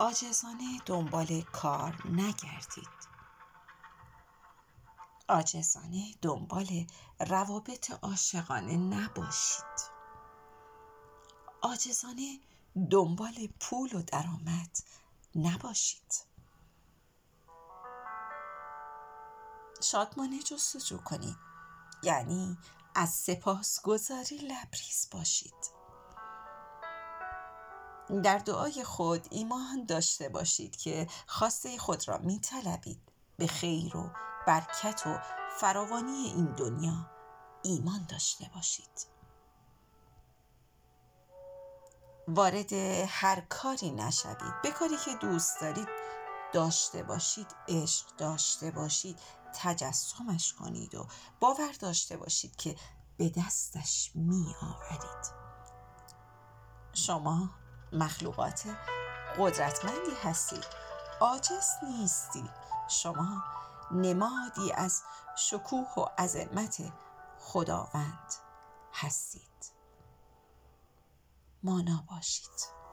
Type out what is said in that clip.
عاجزانه دنبال کار نگردید. عاجزانه دنبال روابط عاشقانه نباشید. عاجزانه دنبال پول و درآمد نباشید. شادمانه جستجو کنید، یعنی از سپاسگزاری لبریز باشید. در دعای خود ایمان داشته باشید که خواسته خود را می‌طلبید. به خیر و برکت و فراوانی این دنیا ایمان داشته باشید. وارد هر کاری نشوید. به کاری که دوست دارید داشته باشید، عشق داشته باشید، تجسمش کنید و باور داشته باشید که به دستش می آورید. شما مخلوقات قدرتمندی هستید، عاجز نیستید. شما نمادی از شکوه و عظمت خداوند هستید. مانا باشید.